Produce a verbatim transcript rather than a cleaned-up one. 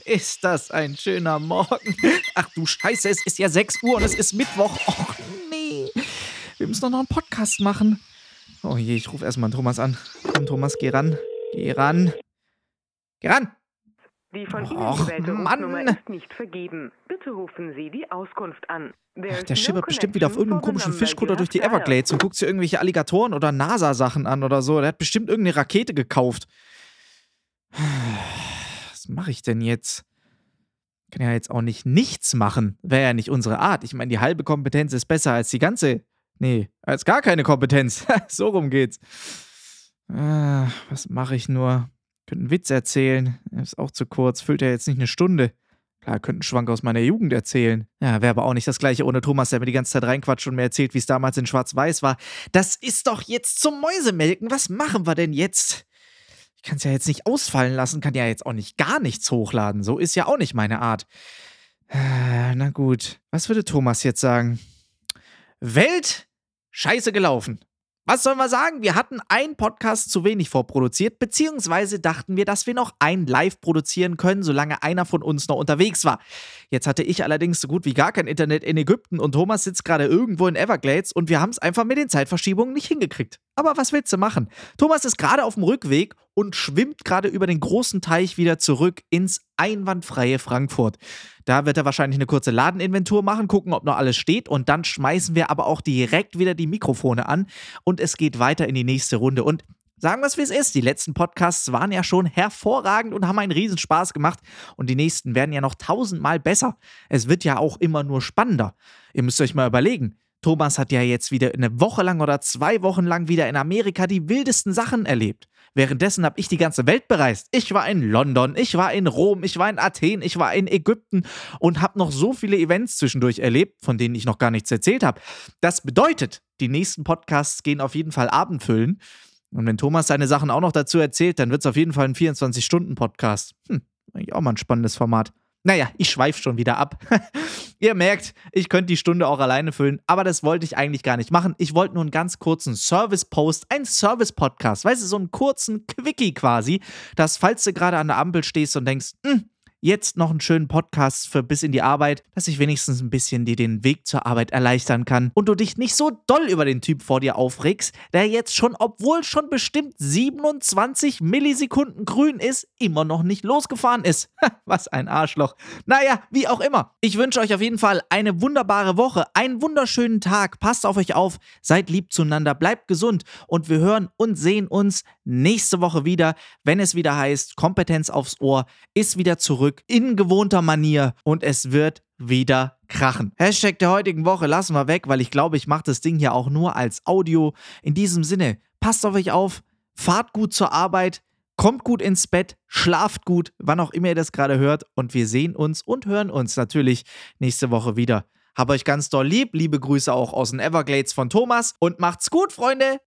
ist das ein schöner Morgen. Ach du Scheiße, es ist ja sechs Uhr und es ist Mittwoch. Och nee, wir müssen doch noch einen Podcast machen. Oh je, ich rufe erstmal Thomas an. Komm Thomas, geh ran. Geh ran. Geh ran. Die von Ihnen Och, gewählte Mann. Rufnummer ist nicht vergeben. Bitte rufen Sie die Auskunft an. Ach, der schippert bestimmt wieder auf irgendeinem komischen Fischkutter durch die Everglades und guckt sich irgendwelche Alligatoren oder NASA-Sachen an oder so. Der hat bestimmt irgendeine Rakete gekauft. Was mache ich denn jetzt? Kann ja jetzt auch nicht nichts machen. Wäre ja nicht unsere Art. Ich meine, die halbe Kompetenz ist besser als die ganze. Nee, als gar keine Kompetenz. So rum geht's. Ah, was mache ich nur? Könnte einen Witz erzählen. Ist auch zu kurz. Füllt ja jetzt nicht eine Stunde. Klar, könnte einen Schwank aus meiner Jugend erzählen. Ja, wäre aber auch nicht das Gleiche ohne Thomas, der mir die ganze Zeit reinquatscht und mir erzählt, wie es damals in Schwarz-Weiß war. Das ist doch jetzt zum Mäusemelken. Was machen wir denn jetzt? Ich kann es ja jetzt nicht ausfallen lassen, kann ja jetzt auch nicht gar nichts hochladen. So ist ja auch nicht meine Art. Äh, na gut. Was würde Thomas jetzt sagen? Welt, scheiße gelaufen. Was sollen wir sagen? Wir hatten einen Podcast zu wenig vorproduziert, beziehungsweise dachten wir, dass wir noch einen live produzieren können, solange einer von uns noch unterwegs war. Jetzt hatte ich allerdings so gut wie gar kein Internet in Ägypten und Thomas sitzt gerade irgendwo in Everglades und wir haben es einfach mit den Zeitverschiebungen nicht hingekriegt. Aber was willst du machen? Thomas ist gerade auf dem Rückweg und schwimmt gerade über den großen Teich wieder zurück ins einwandfreie Frankfurt. Da wird er wahrscheinlich eine kurze Ladeninventur machen, gucken, ob noch alles steht und dann schmeißen wir aber auch direkt wieder die Mikrofone an und es geht weiter in die nächste Runde. Und sagen wir es, wie es ist, die letzten Podcasts waren ja schon hervorragend und haben einen Riesenspaß gemacht und die nächsten werden ja noch tausendmal besser. Es wird ja auch immer nur spannender. Ihr müsst euch mal überlegen, Thomas hat ja jetzt wieder eine Woche lang oder zwei Wochen lang wieder in Amerika die wildesten Sachen erlebt. Währenddessen habe ich die ganze Welt bereist. Ich war in London, ich war in Rom, ich war in Athen, ich war in Ägypten und habe noch so viele Events zwischendurch erlebt, von denen ich noch gar nichts erzählt habe. Das bedeutet, die nächsten Podcasts gehen auf jeden Fall Abend füllen. Und wenn Thomas seine Sachen auch noch dazu erzählt, dann wird es auf jeden Fall ein vierundzwanzig-Stunden-Podcast. Hm, eigentlich auch mal ein spannendes Format. Naja, ich schweife schon wieder ab. Ihr merkt, ich könnte die Stunde auch alleine füllen, aber das wollte ich eigentlich gar nicht machen. Ich wollte nur einen ganz kurzen Service-Post, einen Service-Podcast, weißt du, so einen kurzen Quickie quasi, dass falls du gerade an der Ampel stehst und denkst, hm, jetzt noch einen schönen Podcast für bis in die Arbeit, dass ich wenigstens ein bisschen dir den Weg zur Arbeit erleichtern kann und du dich nicht so doll über den Typ vor dir aufregst, der jetzt schon, obwohl schon bestimmt siebenundzwanzig Millisekunden grün ist, immer noch nicht losgefahren ist. Was ein Arschloch. Naja, wie auch immer. Ich wünsche euch auf jeden Fall eine wunderbare Woche, einen wunderschönen Tag. Passt auf euch auf, seid lieb zueinander, bleibt gesund und wir hören und sehen uns nächste Woche wieder, wenn es wieder heißt, Kompetenz aufs Ohr ist wieder zurück in gewohnter Manier und es wird wieder krachen. Hashtag der heutigen Woche lassen wir weg, weil ich glaube, ich mache das Ding hier auch nur als Audio. In diesem Sinne, passt auf euch auf, fahrt gut zur Arbeit, kommt gut ins Bett, schlaft gut, wann auch immer ihr das gerade hört und wir sehen uns und hören uns natürlich nächste Woche wieder. Hab euch ganz doll lieb, liebe Grüße auch aus den Everglades von Thomas und macht's gut, Freunde!